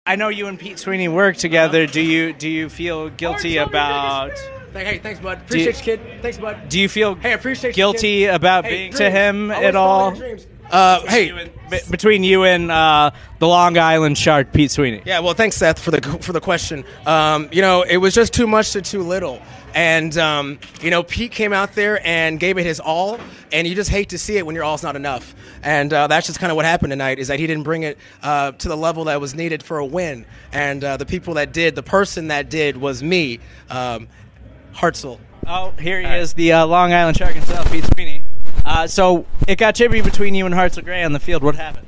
I know you and Pete Sweeney work together. Do you feel guilty about? Hey, thanks, bud. Appreciate you, kid. Thanks, bud. Do you feel appreciate guilty about being to him at all? Between you and the Long Island Shark, Pete Sweeney. Yeah, well, thanks, Seth, for the question. It was just too much to too little. And, Pete came out there and gave it his all, and you just hate to see it when your all's not enough. And that's just kind of what happened tonight, is that he didn't bring it to the level that was needed for a win. And the people that did, the person that did was me, Hartzell. Oh, here he is, the Long Island Shark himself, Pete Sweeney. So it got chippy between you and Hartzell Gray on the field. What happened?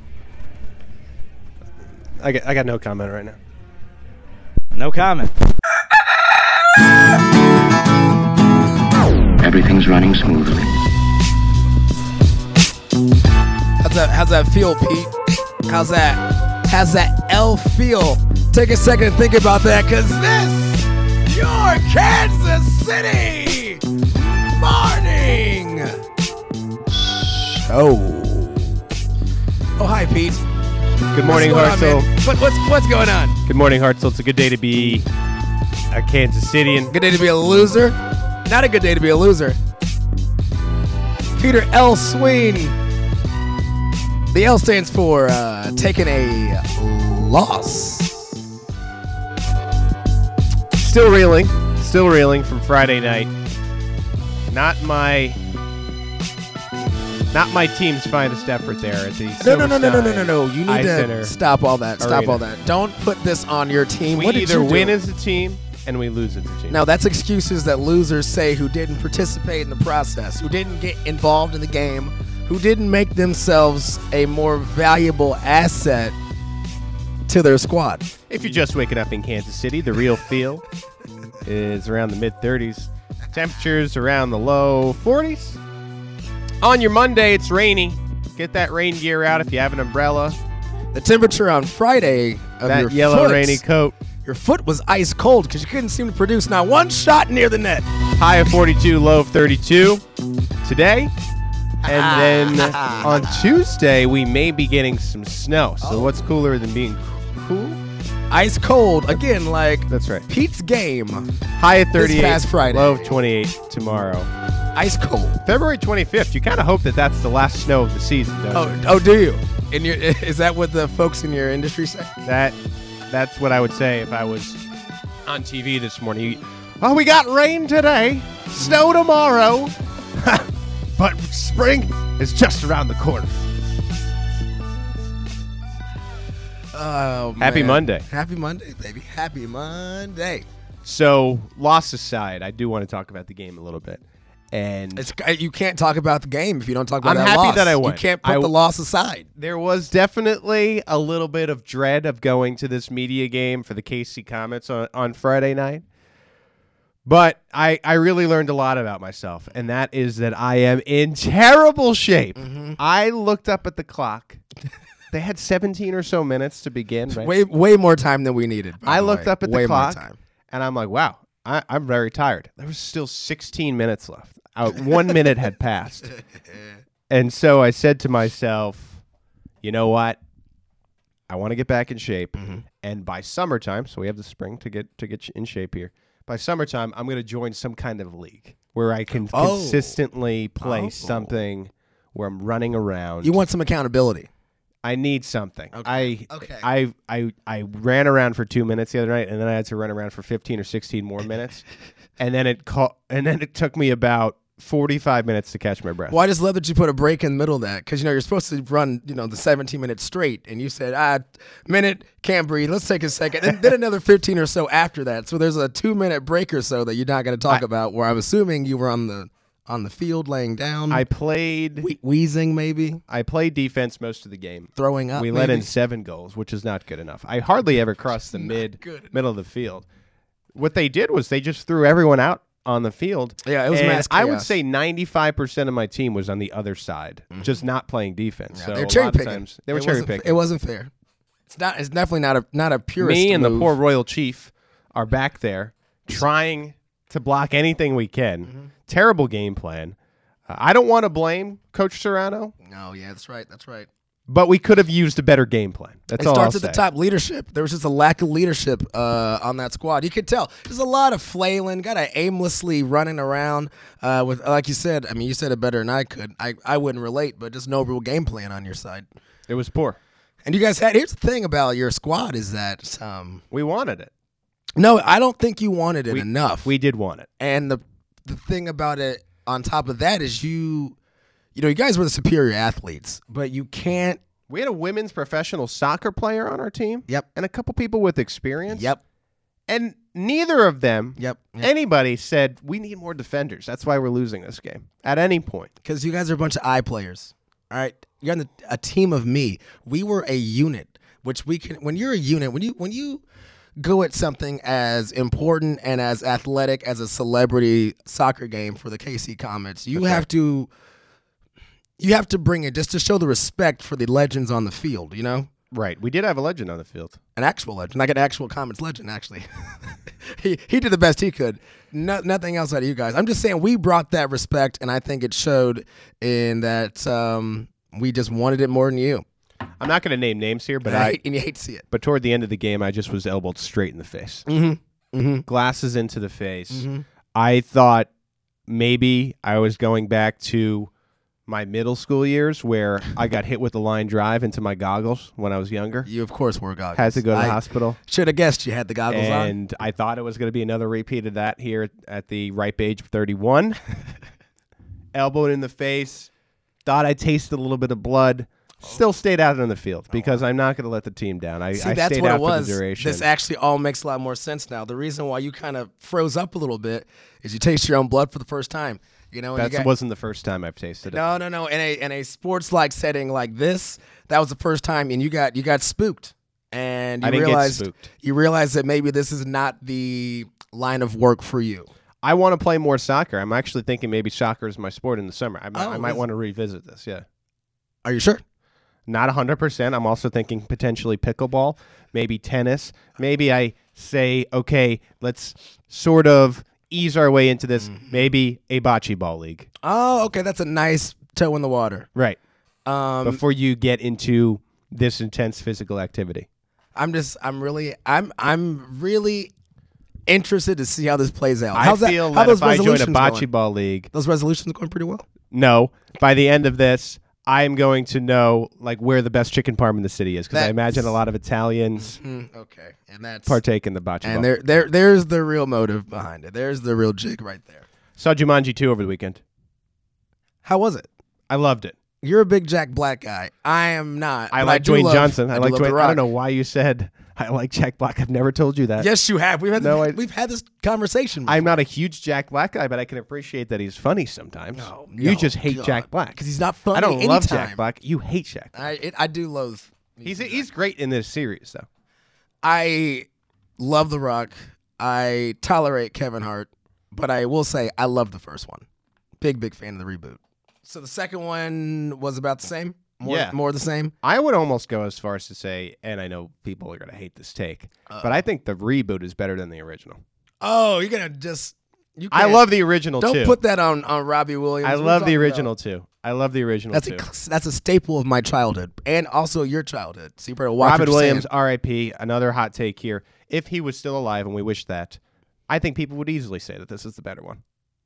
I got no comment right now. No comment. Everything's running smoothly. How's that feel, Pete? How's that L feel? Take a second to think about that, because this, your Kansas City morning show. Oh, hi, Pete. Good morning, Hartzell. What's going on? Good morning, Hartzell. It's a good day to be a Kansas Cityan. Good day to be a loser? Not a good day to be a loser. Peter L. Sween. The L stands for taking a loss. Still reeling from Friday night. Not my team's finest effort there at the No. You need to stop all that. Arena. Stop all that. Don't put this on your team. We either win as a team and we lose as a team. Now, that's excuses that losers say who didn't participate in the process, who didn't get involved in the game, who didn't make themselves a more valuable asset to their squad. If you're just waking up in Kansas City, the real feel is around the mid-30s. Temperatures around the low 40s. On your Monday, it's rainy. Get that rain gear out if you have an umbrella. The temperature on Friday of that your yellow foot, rainy coat. Your foot was ice cold because you couldn't seem to produce not one shot near the net. High of 42, low of 32 today. And then on Tuesday, we may be getting some snow. So what's cooler than being cool? Ice cold. Again, like that's right. Pete's game. High of 38, this past Friday. Low of 28 tomorrow. Ice cold. February 25th. You kind of hope that that's the last snow of the season, don't you? Oh, do you? Is that what the folks in your industry say? That's what I would say if I was on TV this morning. Oh, we got rain today, snow tomorrow, but spring is just around the corner. Oh, Happy man. Monday. Happy Monday, baby. Happy Monday. So, loss aside, I do want to talk about the game a little bit. And you can't talk about the game if you don't talk about I'm that loss. I'm happy that I won. You can't put the loss aside. There was definitely a little bit of dread of going to this media game for the KC Comets on Friday night. But I really learned a lot about myself, and that is that I am in terrible shape. Mm-hmm. I looked up at the clock. They had 17 or so minutes to begin, right? Way more time than we needed. I looked up at the clock, and I'm like, wow, I'm very tired. There was still 16 minutes left. 1 minute had passed. And so I said to myself, you know what? I want to get back in shape. Mm-hmm. And by summertime, so we have the spring to get in shape here. By summertime, I'm going to join some kind of league where I can consistently play something where I'm running around. You want some accountability. I need something. Okay. I ran around for 2 minutes the other night, and then I had to run around for 15 or 16 more minutes. And then it took me about 45 minutes to catch my breath. Well, I just love that you put a break in the middle of that, because you're supposed to run the 17 minutes straight, and you said minute, can't breathe, let's take a second, and then another 15 or so after that. So there's a 2-minute break or so that you're not going to talk about, where I'm assuming you were on the field laying down. I played wheezing maybe. I played defense most of the game. Throwing up. We let in 7 goals, which is not good enough. I hardly ever crossed the middle of the field. What they did was they just threw everyone out on the field. Yeah, it was mass chaos. I would say 95% of my team was on the other side, just not playing defense. Yeah, so they're cherry picking. They were cherry picking. It wasn't fair. It's definitely not a purist Me and move. the poor Royal Chief are back there trying to block anything we can. Mm-hmm. Terrible game plan. I don't want to blame Coach Serrano. No, yeah, that's right. But we could have used a better game plan. That's It all I'll starts at say. the top. Leadership. There was just a lack of leadership on that squad. You could tell. There's a lot of flailing, kind of aimlessly running around with, like you said. I mean, you said it better than I could. I wouldn't relate, but just no real game plan on your side. It was poor. And you guys had. Here's the thing about your squad is that We wanted it. no, I don't think you wanted it enough. We did want it. And the thing about it on top of that is you guys were the superior athletes, but you can't. We had a women's professional soccer player on our team. Yep. And a couple people with experience. Yep. And neither of them, Yep. anybody said, we need more defenders. That's why we're losing this game at any point. Because you guys are a bunch of eye players. All right, you're on a team of me. We were a unit, which we can. When you're a unit, when you go at something as important and as athletic as a celebrity soccer game for the KC Comets, you have to bring it just to show the respect for the legends on the field. You know, Right. We did have a legend on the field. an actual legend, like an actual Comets legend. Actually, he did the best he could. Nothing else out of you guys. I'm just saying we brought that respect, and I think it showed in that we just wanted it more than you. I'm not going to name names here, but And you hate to see it. But toward the end of the game, I just was elbowed straight in the face. Glasses into the face. I thought maybe I was going back to my middle school years where I got hit with a line drive into my goggles when I was younger. You, of course, wore goggles. Had to go to the hospital. Should have guessed you had the goggles on. And I thought it was going to be another repeat of that here at the ripe age of 31. Elbowed in the face. Thought I tasted a little bit of blood. Still stayed out on the field because I'm not going to let the team down. I See, that's stayed what out it was. for the duration. This actually all makes a lot more sense now. The reason why you kind of froze up a little bit is you taste your own blood for the first time. You know, and That wasn't the first time I've tasted it. No. In a sports-like setting like this, that was the first time, and you got spooked. And I didn't get spooked. You realized that maybe this is not the line of work for you. I want to play more soccer. I'm actually thinking maybe soccer is my sport in the summer. I might want to revisit this, yeah. Are you sure? Not 100%. I'm also thinking potentially pickleball, maybe tennis. Maybe I say, okay, let's sort of ease our way into this. Maybe a bocce ball league. Oh, okay. That's a nice toe in the water. Right. Before you get into this intense physical activity. I'm really interested to see how this plays out. I feel that if I join a bocce ball league, those resolutions going pretty well. No, by the end of this, I'm going to know like where the best chicken parm in the city is because I imagine a lot of Italians Okay, and that's partake in the bocce ball. And there's the real motive behind it. There's the real jig right there. Saw Jumanji 2 over the weekend. How was it? I loved it. You're a big Jack Black guy. I am not. I like Dwayne Johnson. I like Dwayne. I don't know why you said I like Jack Black. I've never told you that. Yes, you have. We've had this conversation before. I'm not a huge Jack Black guy, but I can appreciate that he's funny sometimes. You just hate Jack Black because he's not funny. I don't anytime. love Jack Black. You hate Jack Black. I do loathe. He's great in this series, though. I love The Rock. I tolerate Kevin Hart, but I will say I love the first one. Big fan of the reboot. So the second one was about the same? More the same? I would almost go as far as to say, and I know people are going to hate this take, but I think the reboot is better than the original. Oh, you're going to just... I love the original, too. Don't put that on Robbie Williams. I love the original, too. I love the original, too. That's a staple of my childhood, and also your childhood. So you better watch Robin Williams, R.I.P., another hot take here. If he was still alive, and we wish that, I think people would easily say that this is the better one.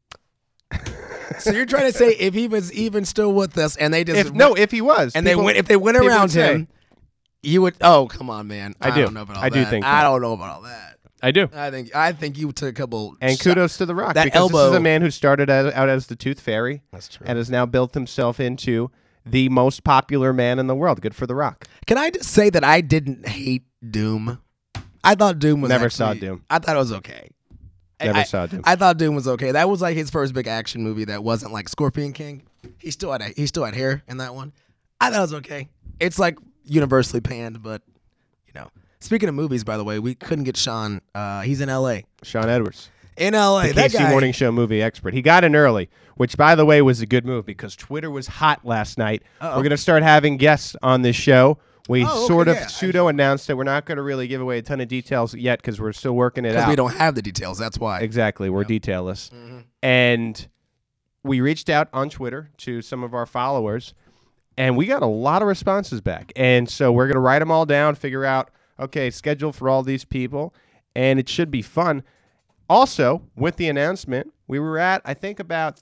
So you're trying to say if he was even still with us, and they just if he was, and if they went around him, you would. Oh, come on, man! I don't know about all that. do think I don't know about all that. I do. I think you took a couple. And kudos to The Rock. That because elbow. This is a man who started out as the Tooth Fairy. That's true. And has now built himself into the most popular man in the world. Good for The Rock. Can I just say that I didn't hate Doom? I thought Doom was saw Doom. I thought it was okay. Never saw Doom. I thought Doom was okay. That was like his first big action movie that wasn't like Scorpion King. He still had hair in that one. I thought it was okay. It's like universally panned, but you know. Speaking of movies, by the way, we couldn't get Sean. He's in L.A. Sean Edwards. In L.A. The that KC guy. Morning Show movie expert. He got in early, which, by the way, was a good move because Twitter was hot last night. Uh-oh. We're going to start having guests on this show. We yeah. pseudo-announced it. We're not going to really give away a ton of details yet because we're still working it out. Because we don't have the details. That's why. Exactly. We're detailless. And we reached out on Twitter to some of our followers, And we got a lot of responses back. And so we're going to write them all down, figure out, okay, schedule for all these people, and it should be fun. Also, with the announcement, we were at, I think, about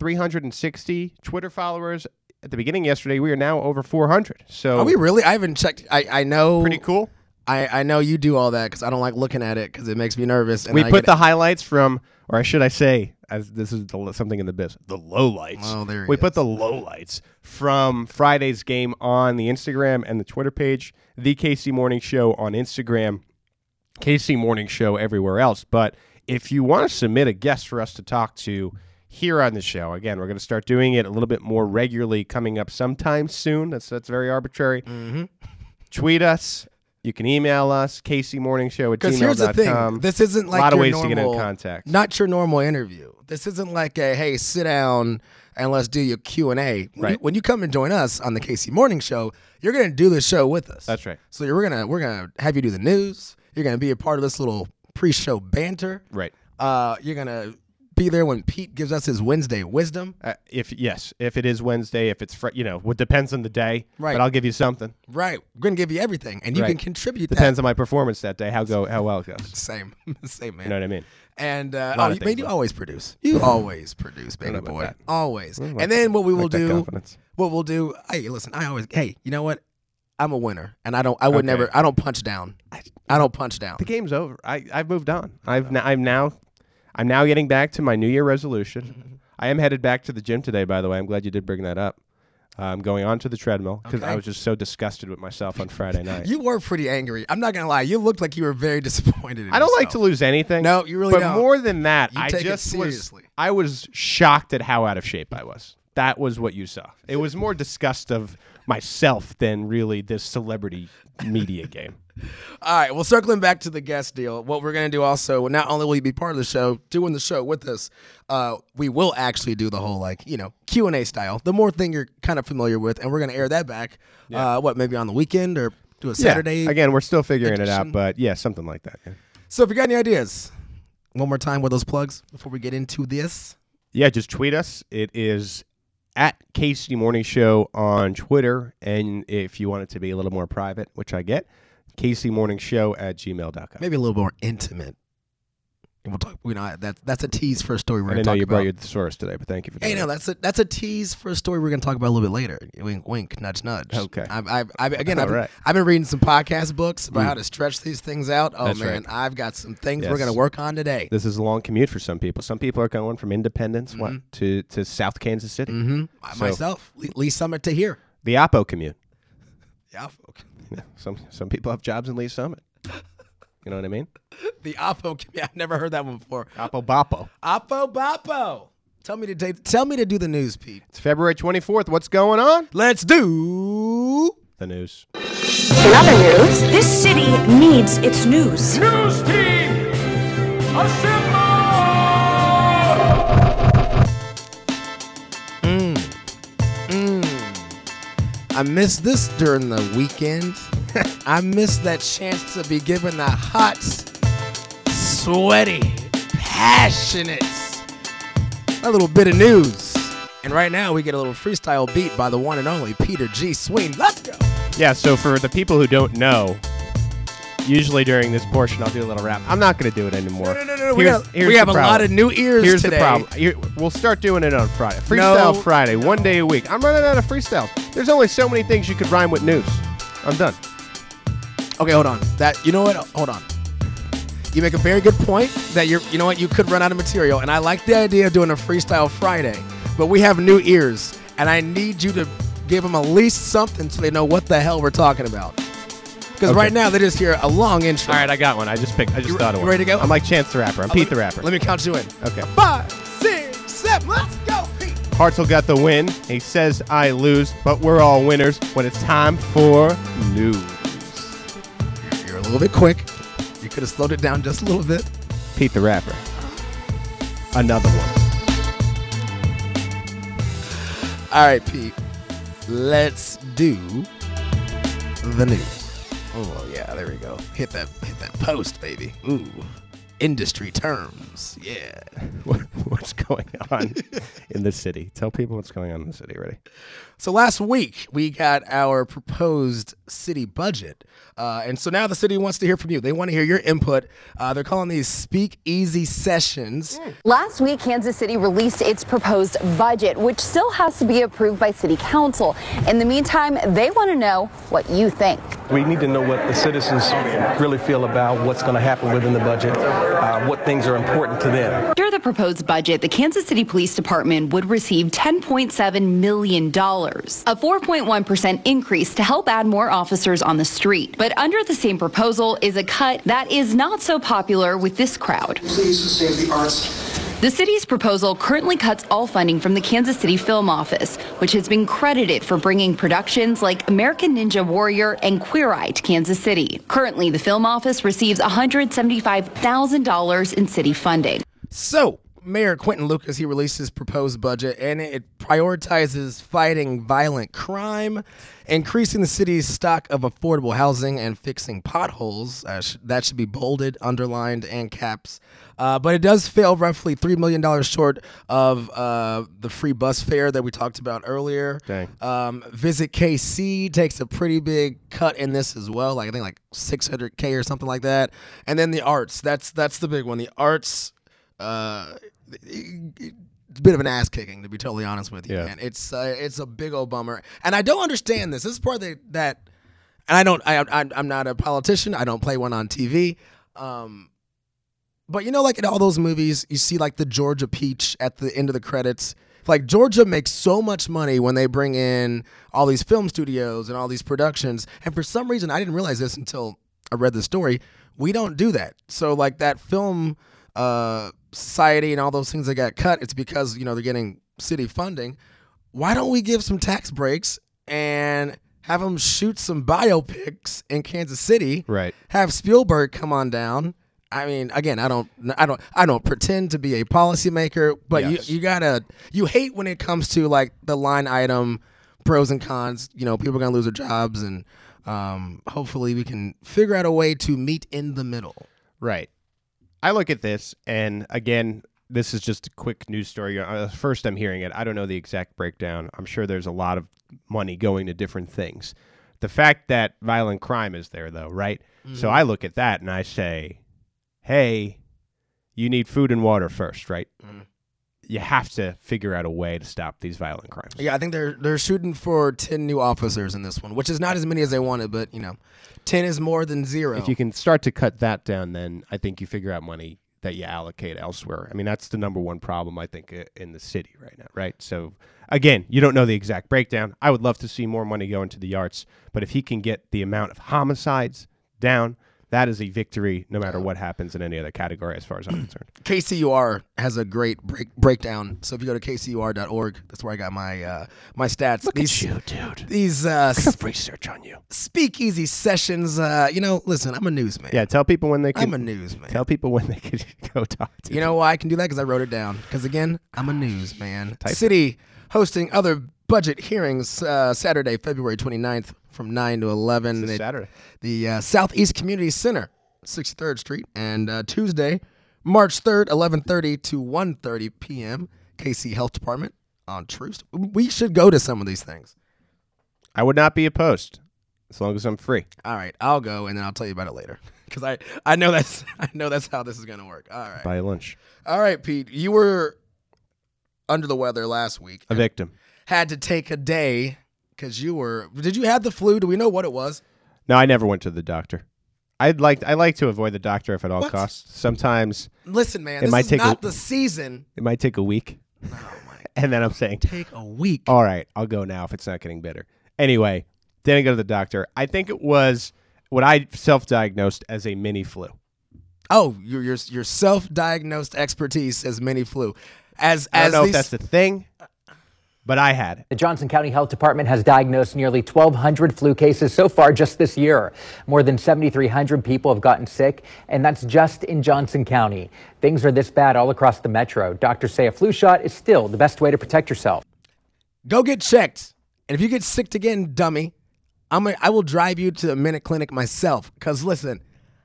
360 Twitter followers at the beginning yesterday. We are now over 400. So Are we really? I haven't checked. I know. pretty cool. I know you do all that because I don't like looking at it because it makes me nervous. And We I put get the highlights from, or should I say, as this is something in the biz, the lowlights. Oh, there we he put is. the lowlights from Friday's game on the Instagram and the Twitter page, the KC Morning Show on Instagram, KC Morning Show everywhere else. But if you want to submit a guest for us to talk to here on the show, again, we're going to start doing it a little bit more regularly coming up sometime soon. That's very arbitrary. Mm-hmm. Tweet us. You can email us, kcmorningshow@gmail.com. Because here's the thing. This isn't like a lot of your ways normal, to get in contact. Not your normal interview. This isn't like a, hey, sit down and let's do your Q&A. Right. When you come and join us on the KC Morning Show, you're going to do the show with us. That's right. So we're gonna have you do the news. You're going to be a part of this little pre-show banter. Right. You're going to be there when Pete gives us his Wednesday wisdom. If it is Wednesday, if it's what depends on the day. Right. But I'll give you something. Right. We're going to give you everything, and you Right. can contribute Depends on my performance that day. How well it goes. Same, man. You know what I mean? And lot of things, you though. always produce. You always produce, baby know about boy. that. Always. Well, And then what we will like that do, confidence. hey, listen, you know what? I'm a winner, and I don't punch down. I don't punch down. The game's over. I've moved on. I'm now getting back to my New Year resolution. I am headed back to the gym today, by the way. I'm glad you did bring that up. I'm going onto the treadmill because Okay. I was just so disgusted with myself on Friday night. You were pretty angry. I'm not gonna lie. You looked like you were very disappointed in I don't like yourself. to lose anything. No, you really but don't. more than that, You I take it just seriously. I was shocked at how out of shape I was. That was what you saw. It was more disgust of myself than really this celebrity media game. All right. Well, circling back to the guest deal, what we're going to do also, not only will you be part of the show, doing the show with us, we will actually do the whole, Q&A style, the more thing you're kind of familiar with, and we're going to air that back, maybe on the weekend or do a Saturday. Yeah. Again, we're still figuring it edition. out, but yeah, something like that. Yeah. So if you got any ideas, one more time with those plugs before we get into this. Yeah, just tweet us. It is at KC Morning Show on Twitter, and if you want it to be a little more private, which I get, KCMorningshow@gmail.com. Maybe a little more intimate. And we'll talk. That's a tease for a story we're I going didn't to know talk you about. brought your thesaurus today, but thank you for doing Hey, no, that. that's a tease for a story we're going to talk about a little bit later. Wink, wink, nudge, nudge. Okay. I've been right. reading some podcast books about how to stretch these things out. Oh, That's man, right. I've got some things we're Yes. going to work on today. This is a long commute for some people. Some people are going from Independence to South Kansas City. Mm-hmm. So- Myself, Lee Summit to here. The Oppo commute. Yeah, okay. Yeah, some people have jobs in Lee Summit. You know what I mean? The Oppo. I've never heard that one before. Oppo Boppo. Oppo Boppo. Tell me to do the news, Pete. It's February 24th. What's going on? Let's do The news. In other news, this city needs its news. News team, assemble! I missed this during the weekend. I missed that chance to be given the hot, sweaty, passionate, a little bit of news. And right now we get a little freestyle beat by the one and only Peter G. Sween. Let's go. Yeah, so for the people who don't know, usually during this portion I'll do a little rap. I'm not going to do it anymore. No. Here's We have the a problem. lot of new ears Here's today. the problem. We'll start doing it on Friday. Freestyle No. Friday, one day a week. I'm running out of freestyles. There's only so many things you could rhyme with news. I'm done. Okay, hold on. You know what? Hold on. You make a very good point that you know what? You could run out of material, and I like the idea of doing a freestyle Friday. But we have new ears, and I need you to give them at least something so they know what the hell we're talking about. Because right now they just hear a long intro. All right, I got one. I just thought of You one. ready to go? I'm like Chance the Rapper. I'm Pete the Rapper. Let me count you in. Okay. 5, 6, 7. Let's go, Pete. Hartzell got the win. He says I lose, but we're all winners when it's time for news. You're a little bit quick. You could have slowed it down just a little bit. Pete the Rapper. Another one. All right, Pete. Let's do the news. Oh yeah, there we go. Hit that post, baby. Ooh. industry terms. Yeah. What's going on in the city? Tell people what's going on in the city already. So last week, we got our proposed city budget. And so now the city wants to hear from you. They want to hear your input. They're calling these speak-easy sessions. Last week, Kansas City released its proposed budget, which still has to be approved by City Council. In the meantime, they want to know what you think. We need to know what the citizens really feel about what's going to happen within the budget, what things are important to them. Under the proposed budget, the Kansas City Police Department would receive $10.7 million, a 4.1% increase to help add more officers on the street. But under the same proposal is a cut that is not so popular with this crowd. Please save the arts. The city's proposal currently cuts all funding from the Kansas City Film Office, which has been credited for bringing productions like American Ninja Warrior and Queer Eye to Kansas City. Currently, the Film Office receives $175,000 in city funding. So, Mayor Quentin Lucas, he released his proposed budget, and it prioritizes fighting violent crime, increasing the city's stock of affordable housing, and fixing potholes. That should be bolded, underlined, and caps. But it does fail roughly $3 million short of the free bus fare that we talked about earlier. Dang. Visit KC takes a pretty big cut in this as well, I think like $600K or something like that. And then the arts, that's the big one. The arts, it's a bit of an ass kicking, to be totally honest with you, man. It's a big old bummer, and I don't understand this. This is part of that, and I'm not a politician. I don't play one on TV, but you know, like in all those movies, you see like the Georgia Peach at the end of the credits. Like Georgia makes so much money when they bring in all these film studios and all these productions, and for some reason, I didn't realize this until I read the story. We don't do that. So like that film society and all those things that got cut, it's because, you know, they're getting city funding. Why don't we give some tax breaks and have them shoot some biopics in Kansas City? Right. Have Spielberg come on down. I mean, again, I don't pretend to be a policymaker, but yes. you hate when it comes to like the line item pros and cons. You know, people are gonna lose their jobs, and hopefully we can figure out a way to meet in the middle. Right. I look at this, and again, this is just a quick news story. First I'm hearing it. I don't know the exact breakdown. I'm sure there's a lot of money going to different things. The fact that violent crime is there, though, right? Mm-hmm. So I look at that, and I say, hey, you need food and water first, right? Mm-hmm. You have to figure out a way to stop these violent crimes. Yeah, I think they're shooting for 10 new officers in this one, which is not as many as they wanted, but, you know, 10 is more than 0. If you can start to cut that down, then I think you figure out money that you allocate elsewhere. I mean, that's the number one problem, I think, in the city right now, right? So, again, you don't know the exact breakdown. I would love to see more money go into the arts, but if he can get the amount of homicides down, that is a victory no matter what happens in any other category as far as I'm concerned. KCUR has a great breakdown. So if you go to kcur.org, that's where I got my my stats. Look at you, dude. These research on you. Speakeasy sessions. You know, listen, I'm a newsman. Yeah, tell people when they can. I'm a newsman. Tell people when they can go talk to you. You know why I can do that? Because I wrote it down. Because, again, I'm a newsman. City hosting other budget hearings Saturday, February 29th from 9 to 11. This Saturday. The Southeast Community Center, 63rd Street. And Tuesday, March 3rd, 11:30 to 1:30 p.m., KC Health Department on Troost. We should go to some of these things. I would not be opposed as long as I'm free. All right, I'll go, and then I'll tell you about it later. Because I know that's how this is going to work. All right. Buy lunch. All right, Pete, you were under the weather last week. A victim. Had to take a day because you were. Did you have the flu? Do we know what it was? No, I never went to the doctor. I like to avoid the doctor if at all costs. Sometimes. Listen, man, this is not the season. It might take a week. Oh my! And then I'm saying, take a week. All right, I'll go now if it's not getting better. Anyway, didn't go to the doctor. I think it was what I self-diagnosed as a mini flu. Oh, your self-diagnosed expertise as mini flu. I don't know if that's the thing, but I had it. The Johnson County Health Department has diagnosed nearly 1,200 flu cases so far just this year. More than 7,300 people have gotten sick, and that's just in Johnson County. Things are this bad all across the metro. Doctors say a flu shot is still the best way to protect yourself. Go get checked. And if you get sick again, dummy, I will drive you to a Minute Clinic myself. Because listen,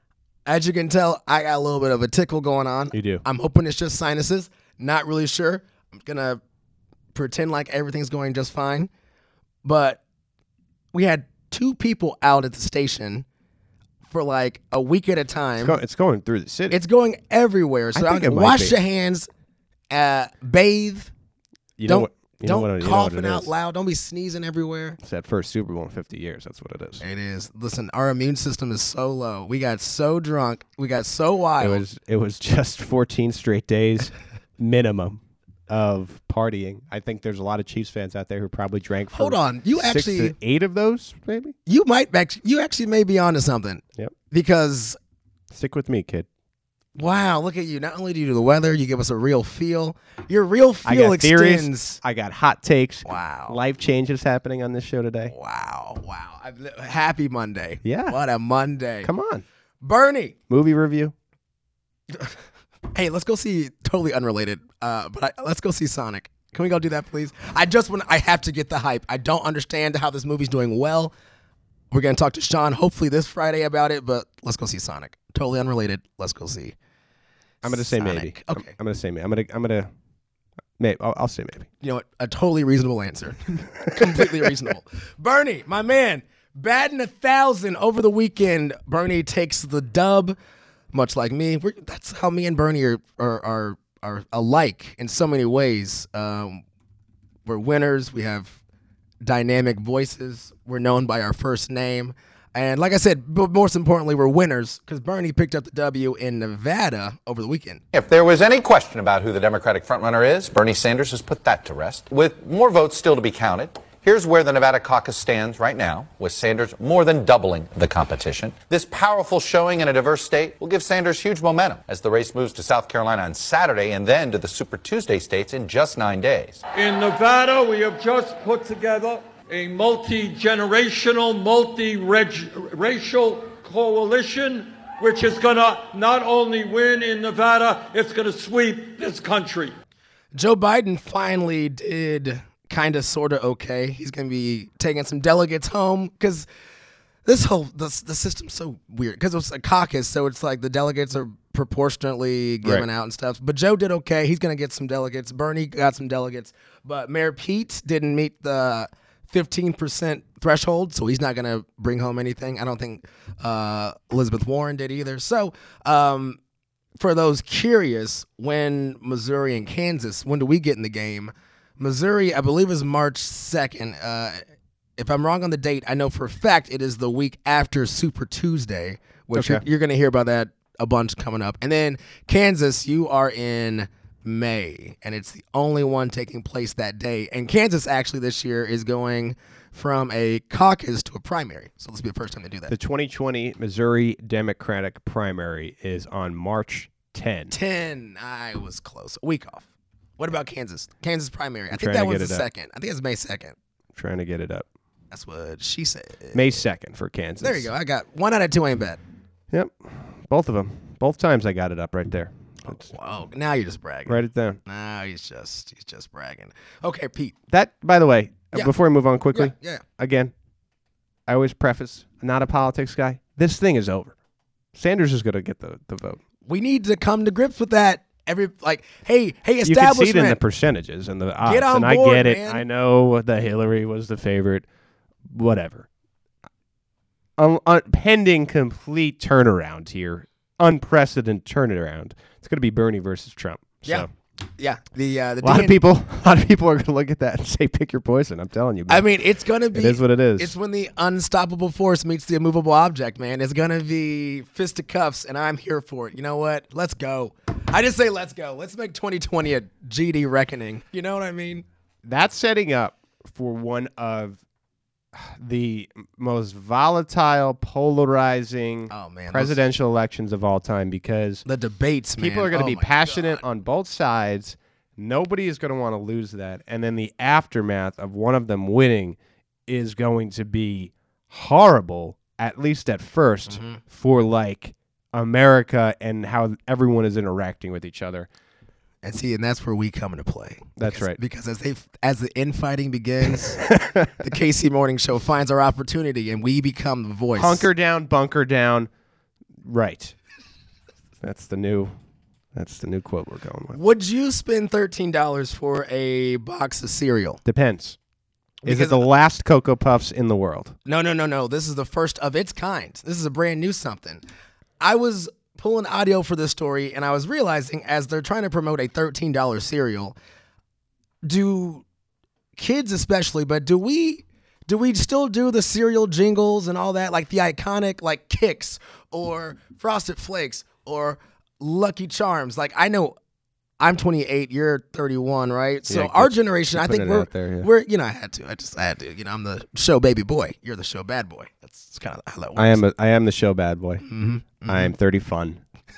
As you can tell, I got a little bit of a tickle going on. You do. I'm hoping it's just sinuses. Not really sure. I'm going to pretend like everything's going just fine. But we had 2 people out at the station for like a week at a time. It's going through the city. It's going everywhere. So I think it might wash be. your hands, bathe. Don't coughing out loud. Don't be sneezing everywhere. It's that first Super Bowl in 50 years. That's what it is. It is. Listen, our immune system is so low. We got so drunk. We got so wild. It was just 14 straight days minimum of partying. I think there's a lot of Chiefs fans out there who probably drank for Hold on. You 6 actually to 8 of those, maybe? You actually may be onto something. Yep. Because Stick with me, kid. wow, look at you. Not only do you do the weather, you give us a real feel. Your real I feel got extends. theories. I got hot takes. Wow. Life changes happening on this show today. Wow. Happy Monday. Yeah. What a Monday. Come on. Bernie. Movie review. Hey, let's go see, totally unrelated, let's go see Sonic. Can we go do that, please? I have to get the hype. I don't understand how this movie's doing well. We're going to talk to Sean hopefully this Friday about it, but let's go see Sonic. Totally unrelated. Let's go see I'm going to say Sonic. maybe. Okay. I'm going to say maybe. I'm going to maybe. I'll say maybe. You know what? A totally reasonable answer. Completely reasonable. Bernie, my man, batting 1,000 over the weekend. Bernie takes the dub, much like me. That's how me and Bernie are alike in so many ways. We're winners. We have dynamic voices. We're known by our first name. And like I said, but most importantly, we're winners because Bernie picked up the W in Nevada over the weekend. If there was any question about who the Democratic frontrunner is, Bernie Sanders has put that to rest. With more votes still to be counted, here's where the Nevada caucus stands right now, with Sanders more than doubling the competition. This powerful showing in a diverse state will give Sanders huge momentum as the race moves to South Carolina on Saturday and then to the Super Tuesday states in just 9 days. In Nevada, we have just put together a multi-generational, multi-racial coalition, which is going to not only win in Nevada, it's going to sweep this country. Joe Biden finally did kind of sort of okay. He's going to be taking some delegates home because the system's so weird because it's a caucus, so it's like the delegates are proportionately given out and stuff. But Joe did okay. He's going to get some delegates. Bernie got some delegates. But Mayor Pete didn't meet the 15% threshold, so he's not going to bring home anything. I don't think Elizabeth Warren did either. So for those curious, when Missouri and Kansas, when do we get in the game? Missouri, I believe, is March 2nd. If I'm wrong on the date, I know for a fact it is the week after Super Tuesday, which you're going to hear about that a bunch coming up. And then Kansas, you are in May, and it's the only one taking place that day. And Kansas actually this year is going from a caucus to a primary. So this will be the first time they do that. The 2020 Missouri Democratic primary is on March 10. I was close. A week off. What about Kansas? Kansas primary. I think that one's the 2nd. I think it's May 2nd. Trying to get it up. That's what she said. May 2nd for Kansas. There you go. I got 1 out of 2 ain't bad. Yep. Both of them. Both times I got it up right there. Wow. Now you're just bragging. Write it down. Now he's just bragging. Okay, Pete. That, by the way, Yeah. before I move on quickly, Yeah. again, I always preface, not a politics guy. This thing is over. Sanders is going to get the vote. We need to come to grips with that. Hey, establishment. You can see it in the percentages and the odds. Get on and board, I get it. man. I know that Hillary was the favorite. Whatever. Pending complete turnaround here, unprecedented turnaround. It's going to be Bernie versus Trump. So. Yeah. The A lot of people are going to look at that and say, "Pick your poison." I'm telling you. Man. I mean, it's going to be. It is what it is. It's when the unstoppable force meets the immovable object, man. It's going to be fisticuffs, and I'm here for it. You know what? Let's go. I just say let's go. Let's make 2020 a GD reckoning. You know what I mean? That's setting up for one of the most volatile, polarizing presidential elections of all time because the debates, people are going to be passionate on both sides. Nobody is going to want to lose that. And then the aftermath of one of them winning is going to be horrible, at least at first, for like America and how everyone is interacting with each other. And that's where we come into play. That's right. Because as the infighting begins, the KC Morning Show finds our opportunity, and we become the voice. Hunker down, bunker down. Right. That's the new quote we're going with. Would you spend $13 for a box of cereal? Depends. Is Because- it the last Cocoa Puffs in the world? No. This is the first of its kind. This is a brand new something. I was pulling audio for this story, and I was realizing as they're trying to promote a $13 cereal, do kids especially, but do we still do the cereal jingles and all that, like the iconic like Kix or Frosted Flakes or Lucky Charms? Like I know I'm 28, you're 31, right? So Yeah, our generation, I think putting it out there, yeah. we're I had to. I'm the show baby boy. You're the show bad boy. That's kind of how that works. I am the show bad boy. Mm-hmm. I am 30 fun.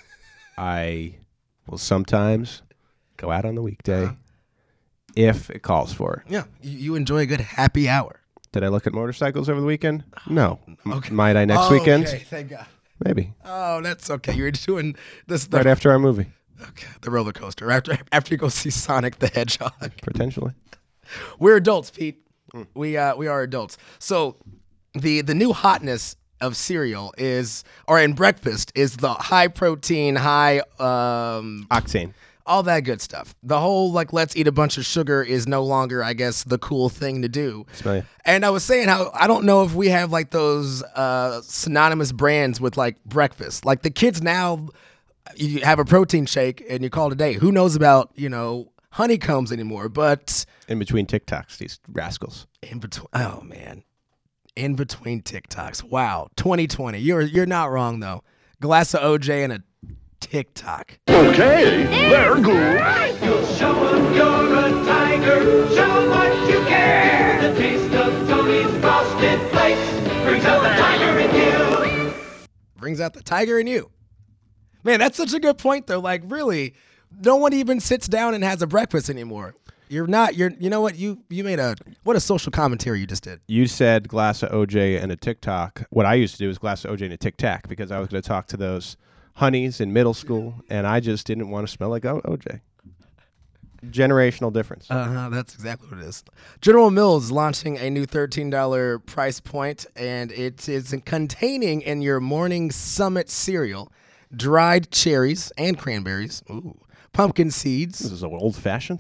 I will sometimes go out on the weekday if it calls for it. Yeah, you enjoy a good happy hour. Did I look at motorcycles over the weekend? No. Okay. Might I next weekend? Okay, thank God. Maybe. Oh, that's okay. You're doing this Right after our movie, okay, the roller coaster. After you go see Sonic the Hedgehog. potentially. We're adults, Pete. We are adults. So the new hotness of cereal in breakfast is the high protein, high Octane. all that good stuff. The whole like let's eat a bunch of sugar is no longer, I guess, the cool thing to do. Smell ya. And I was saying how I don't know if we have like those synonymous brands with like breakfast. Like the kids now, you have a protein shake and you call it a day. Who knows about honeycombs anymore? But In between TikToks, these rascals. in between, oh man, in between TikToks. Wow, 2020. You're not wrong though. Glass of OJ and a TikTok. Okay, they're good. Show 'em you're a tiger. Show 'em what you care. The taste of Tony's Frosted Flakes brings out the tiger in you. Brings out the tiger in you. Man, that's such a good point though. Like really, no one even sits down and has a breakfast anymore. You know what? You made what a social commentary you just did. You said glass of OJ and a TikTok. What I used to do was glass of OJ and a Tic Tac because I was going to talk to those honeys in middle school, and I just didn't want to smell like OJ. Generational difference. That's exactly what it is. General Mills is launching a new $13 price point, and it is containing in your Morning Summit cereal dried cherries and cranberries, pumpkin seeds, This is old-fashioned.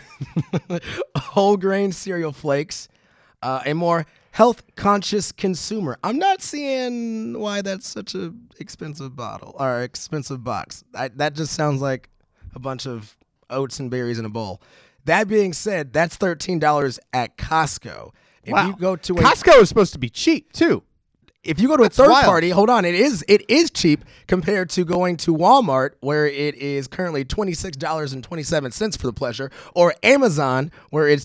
whole grain cereal flakes, a more health-conscious consumer. I'm not seeing why that's such a expensive bottle or expensive box. That just sounds like a bunch of oats and berries in a bowl. That being said, that's $13 at Costco. If you go to Costco is supposed to be cheap too. If you go to a third party, hold on, it is cheap compared to going to Walmart, where it is currently $26.27 for the pleasure, or Amazon, where it's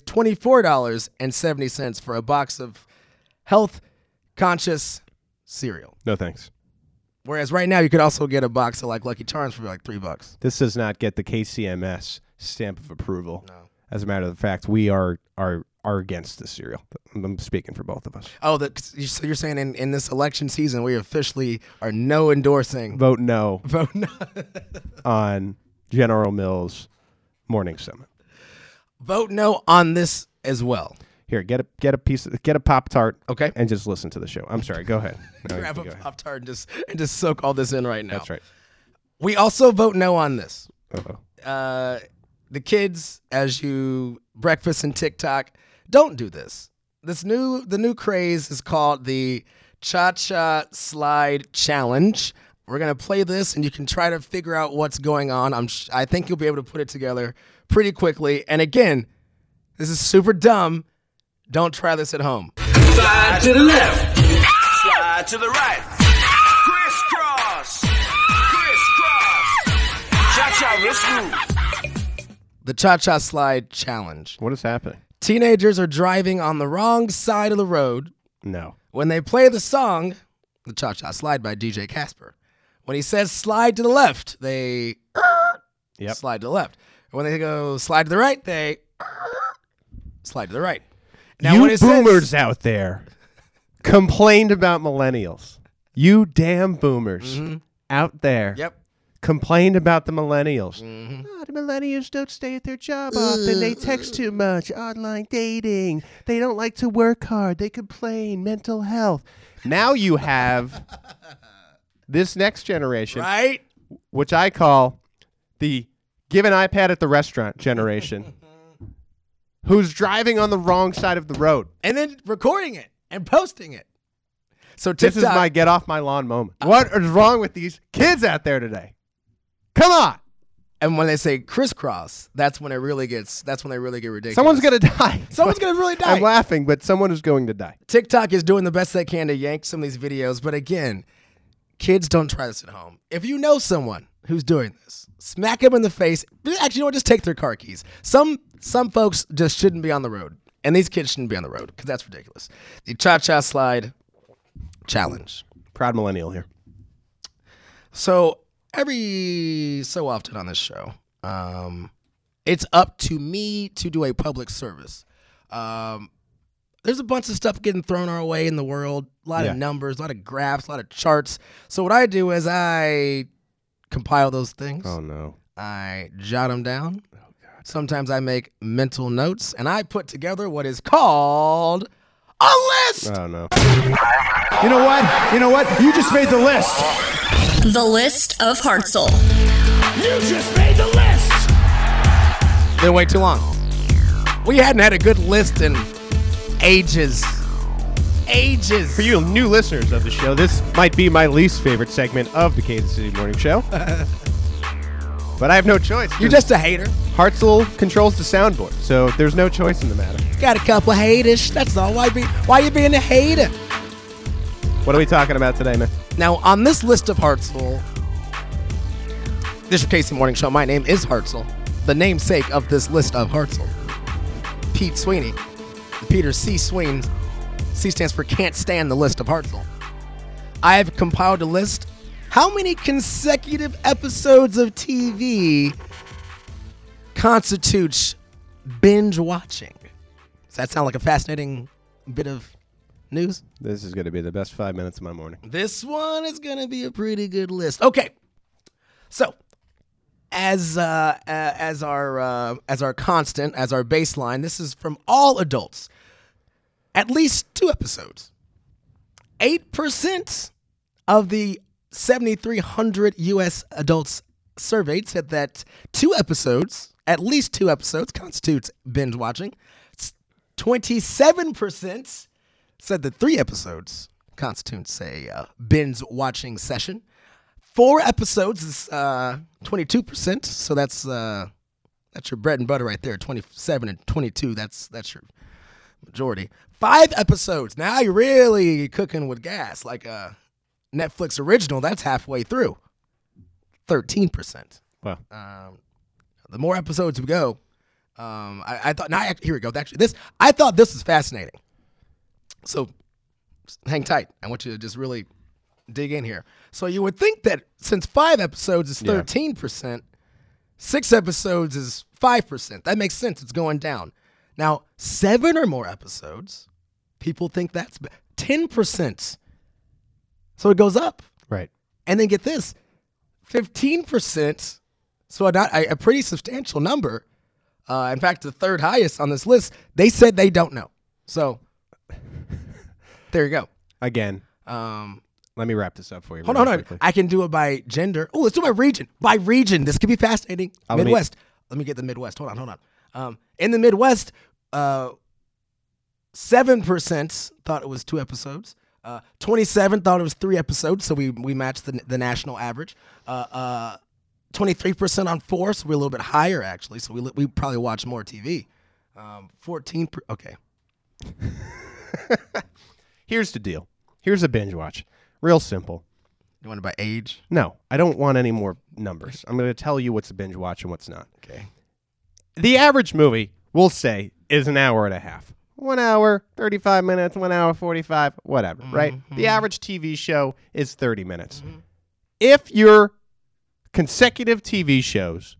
$24.70 for a box of health-conscious cereal. No thanks. Whereas right now, you could also get a box of like Lucky Charms for like $3. This does not get the KCMS stamp of approval. No. As a matter of fact, we are against this cereal. I'm speaking for both of us. Oh, so you're saying in this election season, we officially are no endorsing. Vote no. Vote no. on General Mills Morning Summit. Vote no on this as well. Here, get a Pop-Tart, okay, and just listen to the show. I'm sorry, go ahead. No, grab a Pop-Tart and just soak all this in right now. That's right. We also vote no on this. Uh-oh. The kids, as you breakfast and TikTok, don't do this. The new craze is called the Cha-Cha Slide Challenge. We're gonna play this, and you can try to figure out what's going on. I think you'll be able to put it together pretty quickly. And again, this is super dumb. Don't try this at home. Slide to the left. Slide to the right. Crisscross. Cha-cha, real smooth. The Cha-Cha Slide Challenge. What is happening? Teenagers are driving on the wrong side of the road. No. When they play the song, the Cha-Cha Slide by DJ Casper, when he says slide to the left, they slide to the left. When they go slide to the right, they slide to the right. Now, you when it boomers says, out there complained about millennials. You damn boomers out there complained about the millennials. Oh, the millennials don't stay at their job often. They text too much. Online dating. They don't like to work hard. They complain. Mental health. Now you have this next generation. right? which I call the give an iPad at the restaurant generation, who's driving on the wrong side of the road. And then recording it and posting it. So TikTok, This is my get off my lawn moment. What is wrong with these kids out there today? Come on. And when they say crisscross, that's when they really get ridiculous. Someone's going to die. Someone's going to really die. I'm laughing, but someone is going to die. TikTok is doing the best they can to yank some of these videos. But again, kids, don't try this at home. If you know someone who's doing this, smack them in the face. Actually, you know what? Just take their car keys. Some folks just shouldn't be on the road. And these kids shouldn't be on the road because that's ridiculous. The Cha-Cha Slide Challenge. Proud millennial here. So every so often on this show, it's up to me to do a public service. There's a bunch of stuff getting thrown our way in the world, a lot of numbers, a lot of graphs, a lot of charts. So what I do is I compile those things. Oh, no. I jot them down. Oh, God. Sometimes I make mental notes, and I put together what is called a list. Oh, no. You know what? You know what? You just made the list. The list of Hartzell. You just made the list. Didn't wait too long. We hadn't had a good list in ages. For you new listeners of the show, this might be my least favorite segment of the Kansas City Morning Show. But I have no choice. You're just a hater. Hartzell controls the soundboard, so there's no choice in the matter. Got a couple haters. That's all. Why you being a hater? What are we talking about today, man? Now, on this list of Hartzell, this is your KC Morning Show. My name is Hartzell, the namesake of this list of Hartzell. Pete Sweeney. Peter C. Sweeney. C stands for Can't Stand the List of Hartzell. I have compiled a list. How many consecutive episodes of TV constitutes binge watching? Does that sound like a fascinating bit of news? This is going to be the best 5 minutes of my morning. This one is going to be a pretty good list. Okay. So, as our constant, as our baseline, this is from all adults. At least 2 episodes. 8% of the 7,300 U.S. adults surveyed said that 2 episodes, at least 2 episodes, constitutes binge watching. 27% said that 3 episodes constitutes a binge watching session. 4 episodes is 22%, so that's your bread and butter right there. 27 and 22, that's your majority. 5 episodes. Now you're really cooking with gas, like a Netflix original. That's halfway through. 13%. Wow. The more episodes we go, I thought. Now here we go. Actually, I thought this was fascinating. So hang tight. I want you to just really dig in here. So you would think that since 5 episodes is 13%, 6 episodes is 5%. That makes sense. It's going down. Now, 7 or more episodes, people think that's 10%. So it goes up. Right. And then get this, 15%, so a pretty substantial number. In fact, the third highest on this list, they said they don't know. So there you go. Again, let me wrap this up for you. Hold on. I can do it by gender. Oh, let's do it by region. By region. This could be fascinating. Midwest. Let me get the Midwest. Hold on. In the Midwest, 7% thought it was 2 episodes. 27 thought it was 3 episodes, so we matched the national average. 23% on 4, so we're a little bit higher actually. So we probably watch more TV. 14. Okay. Here's the deal. Here's a binge watch. Real simple. You want it by age? No, I don't want any more numbers. I'm going to tell you what's a binge watch and what's not. Okay. The average movie, we'll say, is an hour and a half. 1 hour, 35 minutes, 1 hour, 45, whatever, right? The average TV show is 30 minutes. If your consecutive TV shows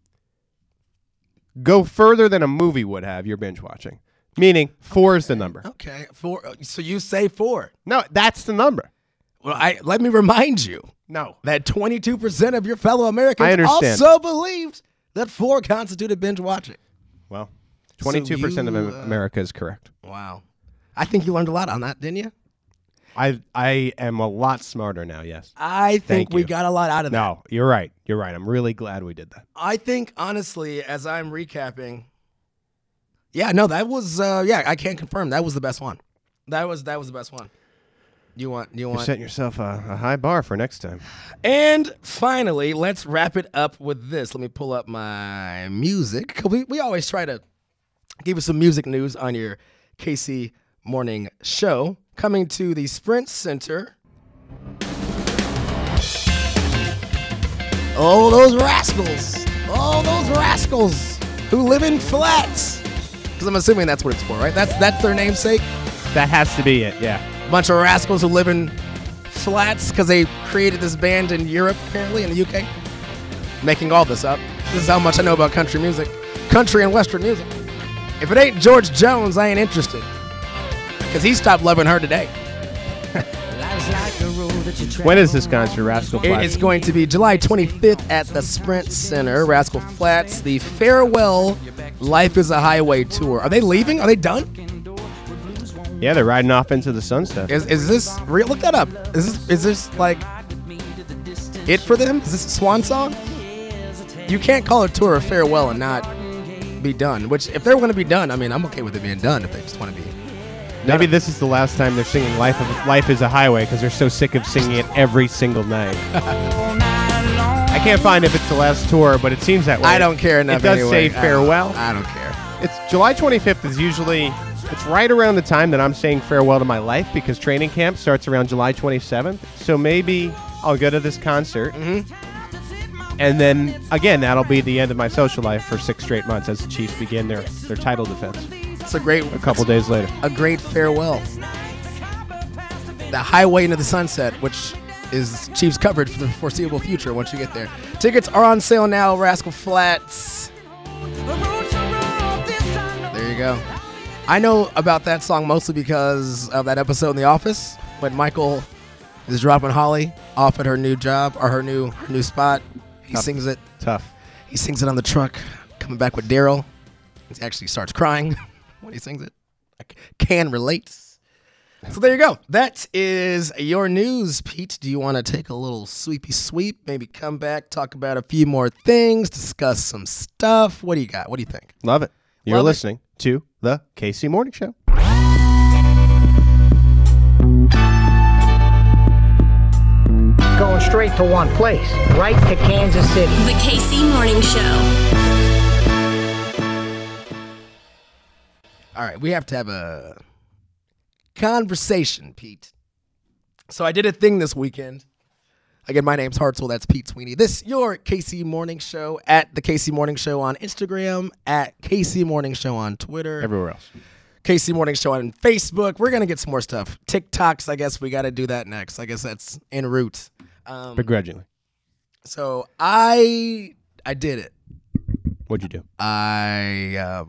go further than a movie would have, you're binge watching. Meaning 4 is the number. Okay, 4. So you say 4. No, that's the number. Well, let me remind you. No. That 22% of your fellow Americans also believed that 4 constituted binge watching. Well, 22% of America is correct. Wow. I think you learned a lot on that, didn't you? I am a lot smarter now, yes. I think Thank we you. got a lot out of that. No, you're right. You're right. I'm really glad we did that. I think, honestly, as I'm recapping, that was, I can't confirm. That was the best one. That was the best one. You You're want. setting yourself a high bar for next time. And finally, let's wrap it up with this. Let me pull up my music. 'Cause we always try to give you some music news on your KC Morning Show. Coming to the Sprint Center. Oh, those rascals. Oh, those rascals who live in flats. Because I'm assuming that's what it's for, right? That's their namesake? That has to be it, yeah. Bunch of rascals who live in flats because they created this band in Europe, apparently, in the UK. Making all this up. This is how much I know about country music. Country and Western music. If it ain't George Jones, I ain't interested. Because he stopped loving her today. When is this concert, Rascal Flatts? It's going to be July 25th at the Sprint Center, Rascal Flatts, the Farewell Life is a Highway tour. Are they leaving? Are they done? Yeah, they're riding off into the sunset. Is this real? Look that up. Is this like it for them? Is this a swan song? You can't call a tour a farewell and not be done. Which, if they're going to be done, I mean, I'm okay with it being done if they just want to be. Maybe this is the last time they're singing Life is a Highway because they're so sick of singing it every single night. I can't find if it's the last tour, but it seems that way. I don't care enough. It does anyway. say farewell. I don't care. It's July 25th is usually, it's right around the time that I'm saying farewell to my life because training camp starts around July 27th. So maybe I'll go to this concert. Mm-hmm. And then, again, that'll be the end of my social life for 6 straight months as the Chiefs begin their title defense. It's a couple days later. A great farewell. The highway into the sunset, which is Chiefs coverage for the foreseeable future once you get there. Tickets are on sale now, Rascal Flatts. There you go. I know about that song mostly because of that episode in The Office when Michael is dropping Holly off at her new job or her new spot. He sings it. Tough. He sings it on the truck, coming back with Daryl. He actually starts crying when he sings it. I can relate. So there you go. That is your news, Pete. Do you want to take a little sweepy sweep? Maybe come back, talk about a few more things, discuss some stuff. What do you got? What do you think? Love it. You're Love it. listening to the KC Morning Show. Going straight to one place, right to Kansas City. The KC Morning Show. All right, we have to have a conversation, Pete. So I did a thing this weekend. Again, my name's Hartzell. That's Pete Sweeney. This your KC Morning Show at the KC Morning Show on Instagram, at KC Morning Show on Twitter. Everywhere else. KC Morning Show on Facebook. We're going to get some more stuff. TikToks, I guess we got to do that next. I guess that's en route. Begrudgingly. So I did it. What'd you do? I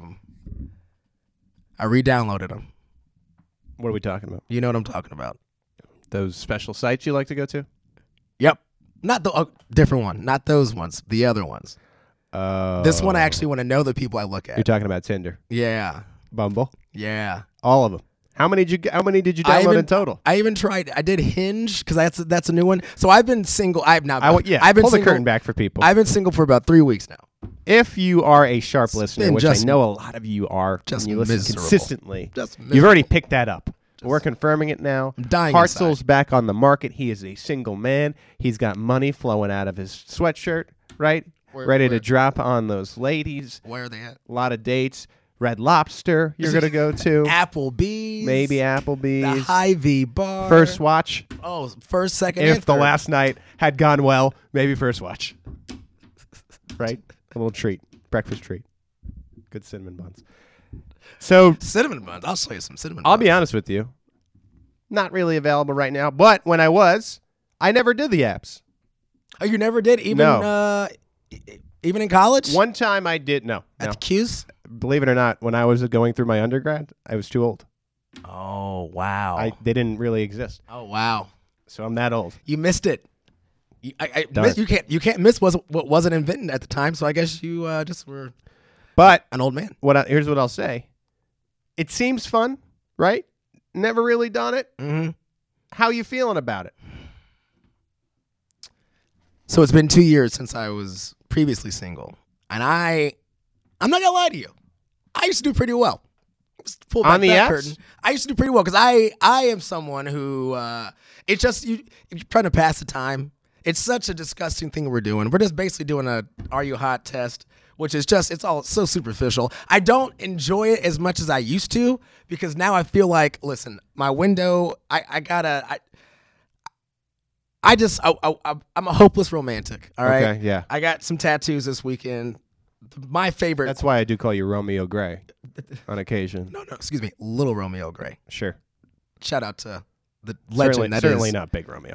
re-downloaded them. What are we talking about? You know what I'm talking about. Those special sites you like to go to? Yep. Not the different one. Not those ones. The other ones. This one I actually want to know the people I look at. You're talking about Tinder. Yeah. Bumble. Yeah. All of them. How many did you download in total? I even tried. I did Hinge because that's a new one. So I've been single. I've been pull single, the curtain back for people. I've been single for about 3 weeks now. If you are a sharp listener, been which just I know a lot of you are, just and you listen miserable. consistently, Just you've already picked that up. We're confirming it now. I'm dying Hartzell's inside. back on the market. He is a single man. He's got money flowing out of his sweatshirt, right? Ready to drop on those ladies. Where are they at? A lot of dates. Red Lobster you're going to go to. Applebee's. Maybe Applebee's. The Hy-Vee bar. First watch. Oh, first, second, If and the third. last night had gone well, maybe first watch. Right? A little treat. Breakfast treat. Good cinnamon buns. So Cinnamon buns. I'll show you some cinnamon I'll buns. be honest with you. Not really available right now, but when I was, I never did the apps. Oh, you never did? Even in college? One time I did. No. At the Q's? Believe it or not, when I was going through my undergrad, I was too old. Oh, wow. They didn't really exist. Oh, wow. So I'm that old. You missed it. Darn. You can't miss what wasn't invented at the time, so I guess you just were But an old man. Here's what I'll say. It seems fun, right? Never really done it. Mm-hmm. How you feeling about it? So it's been 2 years since I was previously single, and I'm not gonna lie to you, I used to do pretty well. Just pull back On the that apps? curtain. I used to do pretty well because I am someone who it's just if you're trying to pass the time. It's such a disgusting thing we're doing. We're just basically doing a "Are you hot?" test, which is just it's all so superficial. I don't enjoy it as much as I used to because now I feel like listen, my window. I'm a hopeless romantic. All right. Okay, yeah. I got some tattoos this weekend. My favorite. That's why I do call you Romeo Gray on occasion. No, excuse me, Little Romeo Gray. Sure. Shout out to the legend certainly not Big Romeo.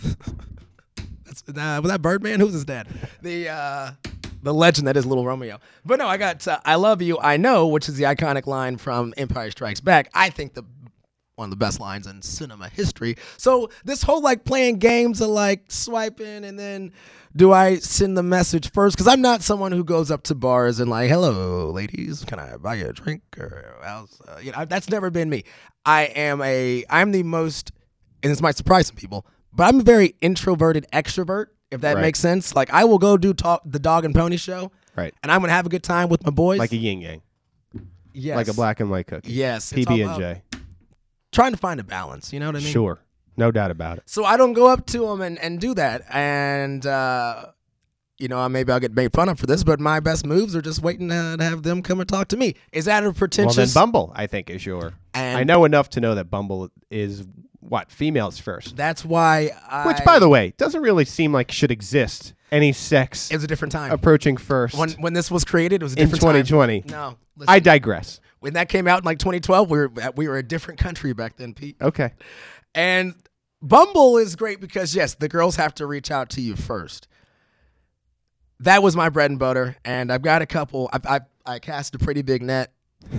Was that Birdman? Who's his dad? The legend that is Little Romeo. But no, I got "I Love You, I Know," which is the iconic line from Empire Strikes Back. I think one of the best lines in cinema history. So this whole like playing games of like swiping and then do I send the message first? Because I'm not someone who goes up to bars and like, "Hello, ladies, can I buy you a drink?" Or else, that's never been me. I'm the most, and this might surprise some people, but I'm a very introverted extrovert, if that makes sense. Like I will go do the Dog and Pony show, right? And I'm gonna have a good time with my boys, like a yin yang, yes, like a black and white cookie, yes, PB&J. Trying to find a balance, you know what I mean? Sure, no doubt about it. So I don't go up to them and do that, and maybe I'll get made fun of for this, but my best moves are just waiting to have them come and talk to me. Is that a pretentious? Well, then Bumble, I think, is your. And I know enough to know that Bumble is what females first. That's why. Which, by the way, doesn't really seem like should exist. Any sex. It was a different time. Approaching first. When this was created, it was a in different 2020. time. No, listen, I digress. When that came out in like 2012, we were a different country back then, Pete. Okay. And Bumble is great because yes, the girls have to reach out to you first. That was my bread and butter, and I've got a couple. I cast a pretty big net.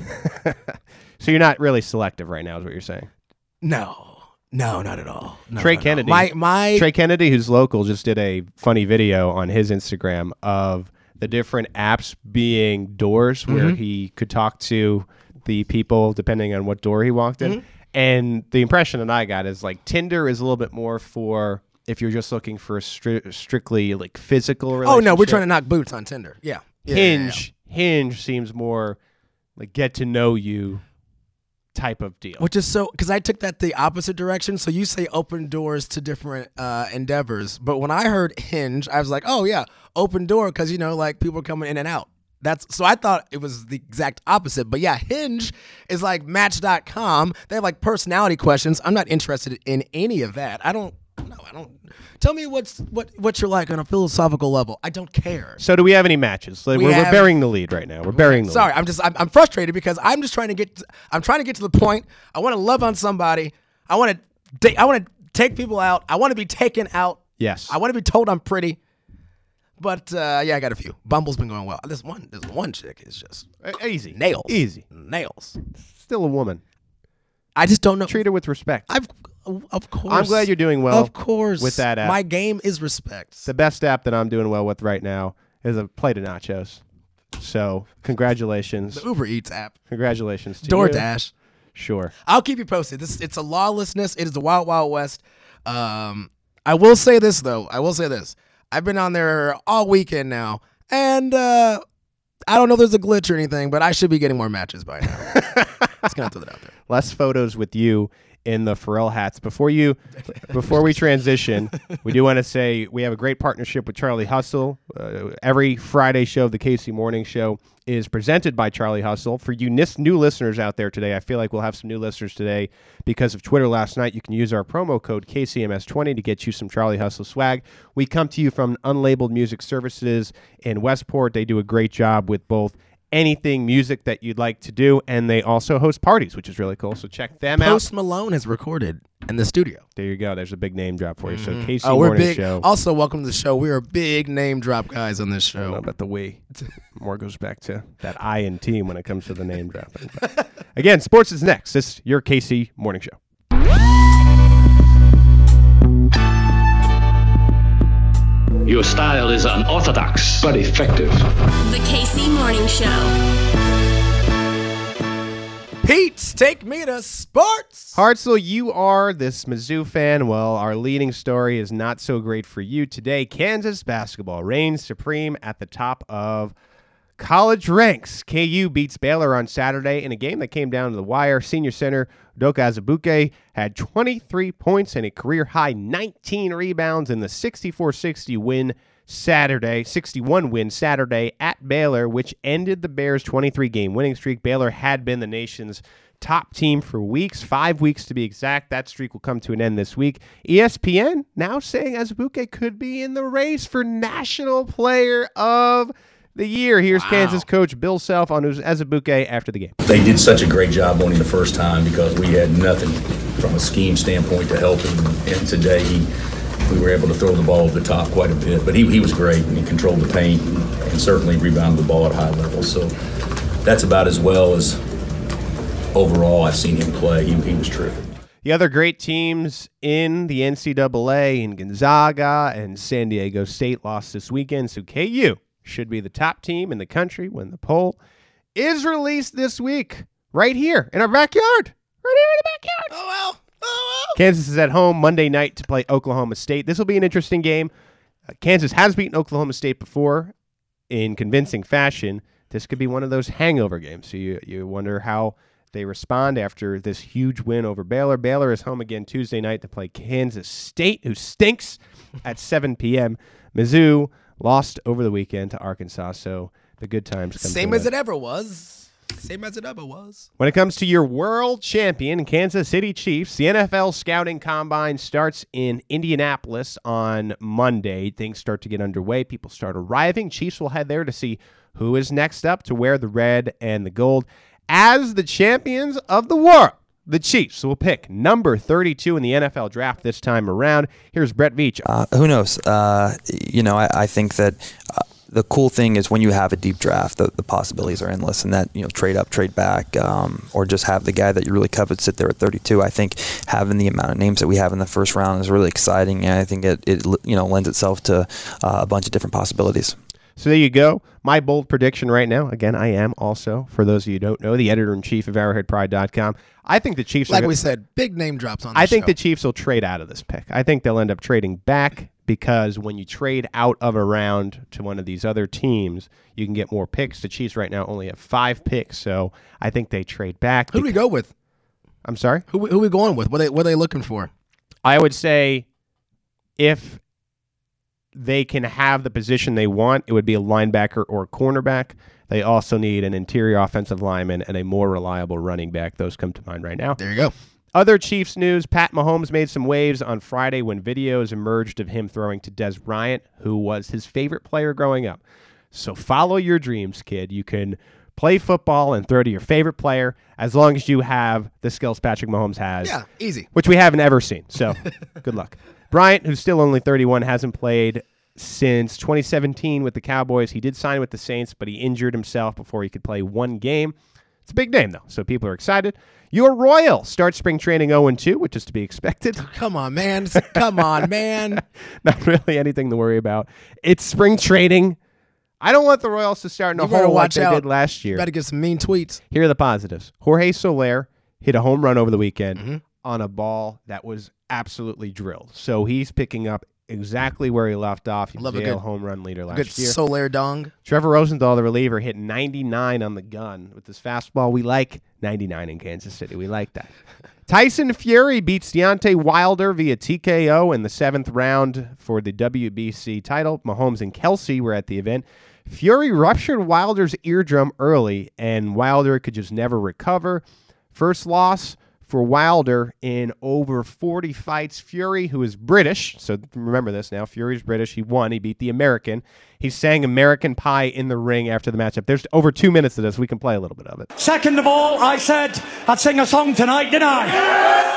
So you're not really selective right now, is what you're saying? No, not at all. No, Trey Kennedy, Trey Kennedy, who's local, just did a funny video on his Instagram of the different apps being doors where he could talk to the people depending on what door he walked in. And the impression that I got is like Tinder is a little bit more for if you're just looking for a strictly like physical relationship. Oh no, we're trying to knock boots on Tinder. Yeah. Hinge seems more like get to know you type of deal. Which is so, because I took that the opposite direction. So you say open doors to different endeavors. But when I heard Hinge, I was like, oh yeah, open door because, like people are coming in and out. So I thought it was the exact opposite. But yeah, Hinge is like Match.com. They have like personality questions. I'm not interested in any of that. I don't. Tell me what you're like on a philosophical level. I don't care. So do we have any matches? Like, we're burying the lead right now. We're burying the lead. Sorry, I'm frustrated because I'm just trying to get to the point. I want to love on somebody. I want to take people out. I want to be taken out. Yes. I want to be told I'm pretty. But I got a few. Bumble's been going well. This one chick is just easy. Nails. Easy. Nails. Still a woman. I just don't know. Treat her with respect. Of course. I'm glad you're doing well. Of course. With that app. My game is respect. The best app that I'm doing well with right now is a plate of nachos. So, congratulations. The Uber Eats app. Congratulations to DoorDash. You. Sure. I'll keep you posted. It's a lawlessness. It is the wild, wild west. I will say this, though. I've been on there all weekend now, and I don't know if there's a glitch or anything, but I should be getting more matches by now. Just going to throw that out there. Less photos with you in the Pharrell hats. Before we transition, we do want to say we have a great partnership with Charlie Hustle. Every Friday show of the KC Morning Show is presented by Charlie Hustle. For you new listeners out there today, I feel like we'll have some new listeners today because of Twitter last night. You can use our promo code KCMS20 to get you some Charlie Hustle swag. We come to you from Unlabeled Music Services in Westport. They do a great job with both anything music that you'd like to do, and they also host parties, which is really cool. So check them out. Post Malone has recorded in the studio. There you go. There's a big name drop for you. So KC we're Morning big. Show. Also, welcome to the show. We are big name drop guys on this I don't know show. about the we. More goes back to that I and team when it comes to the name dropping. But again, sports is next. This is your KC Morning Show. Your style is unorthodox, but effective. The KC Morning Show. Pete, take me to sports. Hartzell, you are this Mizzou fan. Well, our leading story is not so great for you today. Kansas basketball reigns supreme at the top of college ranks. KU beats Baylor on Saturday in a game that came down to the wire. Senior center Udoka Azubuike had 23 points and a career-high 19 rebounds in the 64-61 win Saturday at Baylor, which ended the Bears' 23-game winning streak. Baylor had been the nation's top team for weeks, 5 weeks to be exact. That streak will come to an end this week. ESPN now saying Azubuike could be in the race for National Player of the Year. Here's Kansas coach Bill Self on Azubuike after the game. They did such a great job winning the first time because we had nothing from a scheme standpoint to help him. And today we were able to throw the ball over the top quite a bit. But he was great, and he controlled the paint and certainly rebounded the ball at a high level. So that's about as well as overall I've seen him play. He was terrific. The other great teams in the NCAA in Gonzaga and San Diego State lost this weekend, so KU should be the top team in the country when the poll is released this week, right here in our backyard. Right here in the backyard. Oh, well. Kansas is at home Monday night to play Oklahoma State. This will be an interesting game. Kansas has beaten Oklahoma State before in convincing fashion. This could be one of those hangover games. So you wonder how they respond after this huge win over Baylor. Baylor is home again Tuesday night to play Kansas State, who stinks, at 7 p.m. Mizzou lost over the weekend to Arkansas, so the good times come Same to as an it ever was. When it comes to your world champion, Kansas City Chiefs, the NFL Scouting Combine starts in Indianapolis on Monday. Things start to get underway. People start arriving. Chiefs will head there to see who is next up to wear the red and the gold. As the champions of the world, the Chiefs will pick number 32 in the NFL draft this time around. Here's Brett Veach. Who knows? I think that the cool thing is when you have a deep draft, the possibilities are endless, and that, trade up, trade back, or just have the guy that you really covet sit there at 32. I think having the amount of names that we have in the first round is really exciting, and I think it lends itself to a bunch of different possibilities. So there you go. My bold prediction right now. Again, I am also, for those of you who don't know, the editor-in-chief of ArrowheadPride.com. I think the Chiefs we said, big name drops on this I think show. the Chiefs will trade out of this pick. I think they'll end up trading back because when you trade out of a round to one of these other teams, you can get more picks. The Chiefs right now only have 5 picks, so I think they trade back. Who do we go with? I'm sorry? Who we going with? What are they looking for? I would say if they can have the position they want, it would be a linebacker or a cornerback. They also need an interior offensive lineman and a more reliable running back. Those come to mind right now. There you go. Other Chiefs news, Pat Mahomes made some waves on Friday when videos emerged of him throwing to Dez Bryant, who was his favorite player growing up. So follow your dreams, kid. You can play football and throw to your favorite player as long as you have the skills Patrick Mahomes has. Yeah, easy. Which we haven't ever seen, so good luck. Bryant, who's still only 31, hasn't played since 2017 with the Cowboys. He did sign with the Saints, but he injured himself before he could play one game. It's a big name, though, so people are excited. Your Royals start spring training 0-2, which is to be expected. Come on, man. Come on, man. Not really anything to worry about. It's spring training. I don't want the Royals to start in a hole like they did last year. You better get some mean tweets. Here are the positives. Jorge Soler hit a home run over the weekend on a ball that was absolutely drilled. So he's picking up exactly where he left off. He was the home run leader last year. Good Soler dong. Trevor Rosenthal, the reliever, hit 99 on the gun with his fastball. We like 99 in Kansas City. We like that. Tyson Fury beats Deontay Wilder via TKO in the 7th round for the WBC title. Mahomes and Kelsey were at the event. Fury ruptured Wilder's eardrum early, and Wilder could just never recover. First loss for Wilder in over 40 fights. Fury, who is British, so remember this now, Fury's British. He won. He beat the American. He sang American Pie in the ring after the matchup. There's over 2 minutes of this. We can play a little bit of it. Second of all, I said I'd sing a song tonight, didn't I?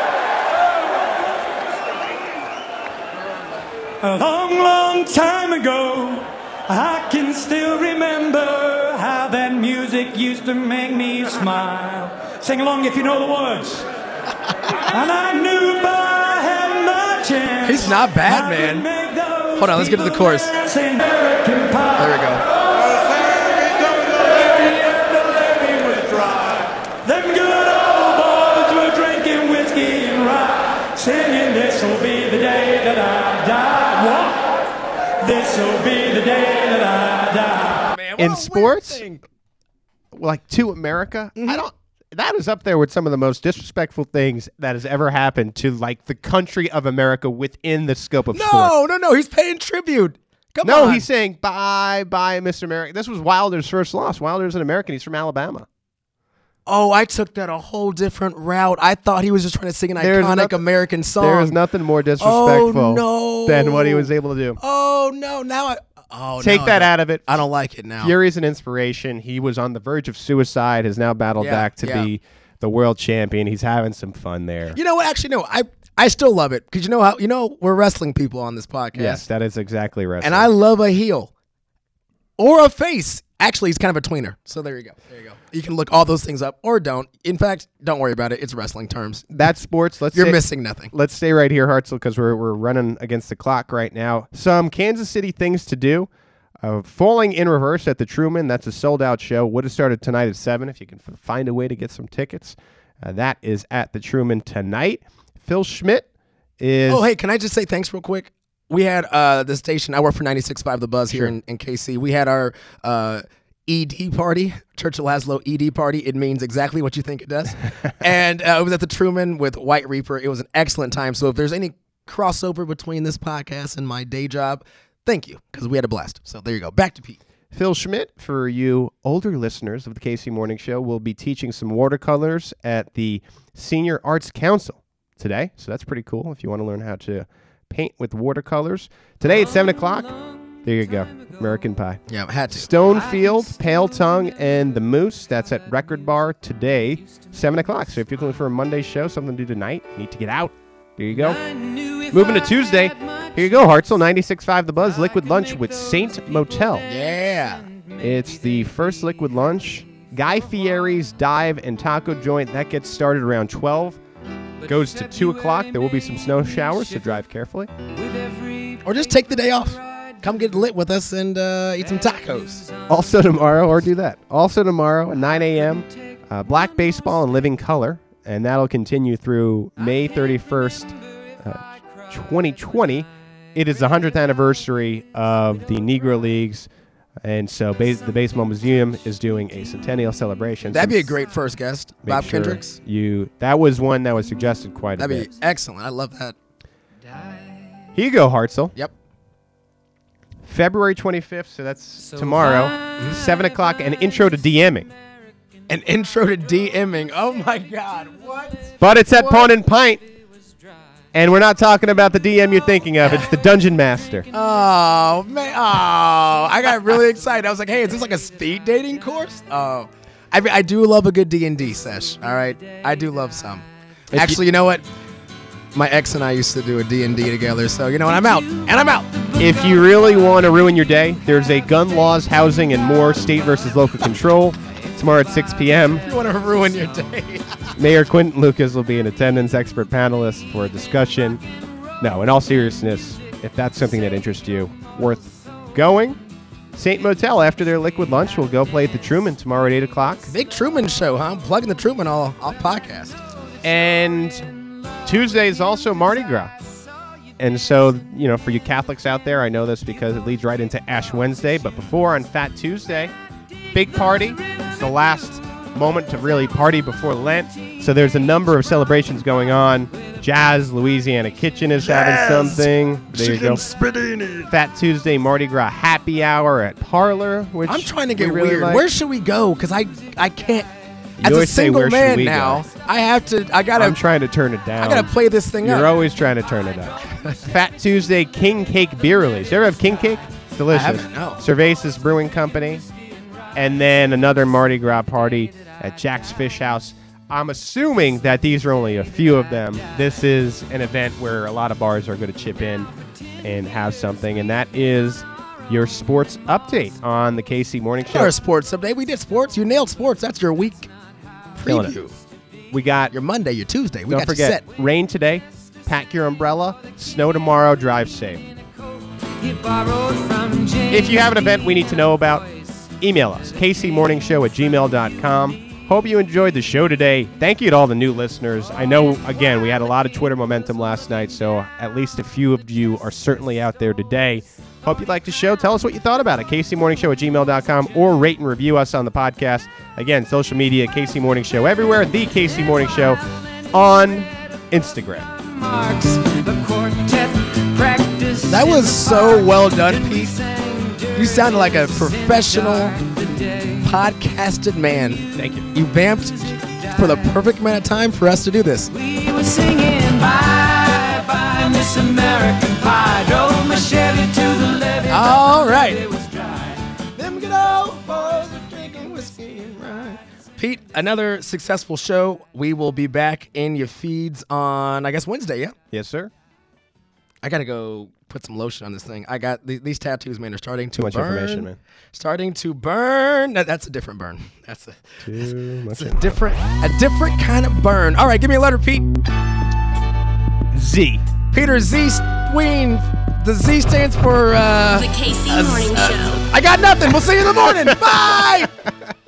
A long, long time ago, I can still remember how that music used to make me smile. Sing along if you know the words. And I knew if I had my chance. He's not bad, man. Hold on, let's get to the chorus. There we go. Them in sports, like to America, that is up there with some of the most disrespectful things that has ever happened to like the country of America within the scope of sport. No. He's paying tribute. Come on. No, he's saying bye, Mr. America. This was Wilder's first loss. Wilder's an American. He's from Alabama. Oh, I took that a whole different route. I thought he was just trying to sing an iconic American song. There is nothing more disrespectful than what he was able to do. Oh, no. Now Take that out of it. I don't like it now. Fury's an inspiration. He was on the verge of suicide, has now battled back to be the world champion. He's having some fun there. You know what? Actually, no. I still love it because we're wrestling people on this podcast. Yes, that is exactly wrestling. And I love a heel or a face. Actually, he's kind of a tweener. So there you go. You can look all those things up or don't. In fact, don't worry about it. It's wrestling terms. That's sports. You're missing nothing. Let's stay right here, Hartzell, because we're running against the clock right now. Some Kansas City things to do. Falling in Reverse at the Truman. That's a sold-out show. Would have started tonight at 7 if you can find a way to get some tickets. That is at the Truman tonight. Phil Schmidt is... Oh, hey, can I just say thanks real quick? We had the station. I work for 96.5 The Buzz here in KC. We had our... ED party, Churchill Laszlo ED party. It means exactly what you think it does. And it was at the Truman with White Reaper. It was an excellent time. So if there's any crossover between this podcast and my day job, thank you, because we had a blast. So there you go. Back to Pete. Phil Schmidt, for you older listeners of the KC Morning Show, will be teaching some watercolors at the Senior Arts Council today. So that's pretty cool if you want to learn how to paint with watercolors. Today at 7 o'clock. There you go. American Pie. Yeah, I had to. Stonefield, Pale Tongue, and The Moose. That's at Record Bar today, 7 o'clock. So if you're looking for a Monday show, something to do tonight, need to get out. There you go. Moving to Tuesday. Here you go, Hartzell, 96.5 The Buzz, Liquid Lunch with Saint Motel. Yeah. It's the first Liquid Lunch. Guy Fieri's Dive and Taco Joint. That gets started around 12. Goes to 2 o'clock. There will be some snow showers, so drive carefully. Or just take the day off. Come get lit with us and eat some tacos. Also tomorrow, at 9 a.m., Black Baseball and Living Color, and that'll continue through May 31st, 2020. It is the 100th anniversary of the Negro Leagues, and so the Baseball Museum is doing a centennial celebration. That'd be a great first guest, Bob Kendricks. That was one that was suggested quite a bit. That'd be excellent. I love that. Here you go, Hartzell. Yep. February 25th, so that's tomorrow, 7 o'clock, an intro to DMing. An intro to DMing. Oh, my God. What? But it's at Pawn and Pint, and we're not talking about the DM you're thinking of. It's the Dungeon Master. Oh, man. Oh, I got really excited. I was like, hey, is this like a speed dating course? Oh, I do love a good D&D sesh, all right? I do love some. Actually, you know what? My ex and I used to do a D&D together, so you know what? I'm out. If you really want to ruin your day, there's a gun laws, housing, and more state versus local control tomorrow at 6 p.m. If you want to ruin your day. Mayor Quinton Lucas will be in attendance, expert panelist for a discussion. No, in all seriousness, if that's something that interests you, worth going. Saint Motel, after their Liquid Lunch, will go play at the Truman tomorrow at 8 o'clock. Big Truman show, huh? I'm plugging the Truman all podcast. And Tuesday is also Mardi Gras. And so, for you Catholics out there, I know this because it leads right into Ash Wednesday. But before, on Fat Tuesday, big party. It's the last moment to really party before Lent. So there's a number of celebrations going on. Jazz Louisiana Kitchen is having something. There you go. Spadini. Fat Tuesday Mardi Gras happy hour at Parlor, which I'm trying to get really weird. like. Where should we go? Because I can't. You As a always say, single "Where should man we now, go?" I'm trying to turn it down. I gotta play this thing up. You're always trying to turn it up. Fat Tuesday King Cake beer release. You ever have King Cake? It's delicious. I haven't, no. Cervasis Brewing Company. And then another Mardi Gras party at Jack's Fish House. I'm assuming that these are only a few of them. This is an event where a lot of bars are going to chip in and have something, and that is your sports update on the KC Morning Show. Our sports update. We did sports. You nailed sports. That's your week preview. We got your Monday, your Tuesday. We don't got forget, you set. Rain today. Pack your umbrella. Snow tomorrow. Drive safe. If you have an event we need to know about, email us, kcmorningshow@gmail.com. Hope you enjoyed the show today. Thank you to all the new listeners. I know, again, we had a lot of Twitter momentum last night, so at least a few of you are certainly out there today. Hope you liked the show. Tell us what you thought about it. KC Morning Show@gmail.com or rate and review us on the podcast. Again, social media, KC Morning Show everywhere. The KC Morning Show on Instagram. That was so well done, Pete. You sounded like a professional podcasted man. Thank you. You vamped for the perfect amount of time for us to do this. We were singing bye bye Miss American Pie. Drove my Chevy to the levee. All right. Them good old boys are drinking whiskey and rye. Pete, another successful show. We will be back in your feeds on, I guess, Wednesday, yeah? Yes, sir. I got to go put some lotion on this thing. I got these tattoos, man, are starting to Too much burn. information, man. Starting to burn. That's a different burn. That's a Too much a different kind of burn. All right, give me a letter, Pete. Z. Peter Z. Ween. The Z stands for The KC Morning Show. I got nothing. We'll see you in the morning. Bye.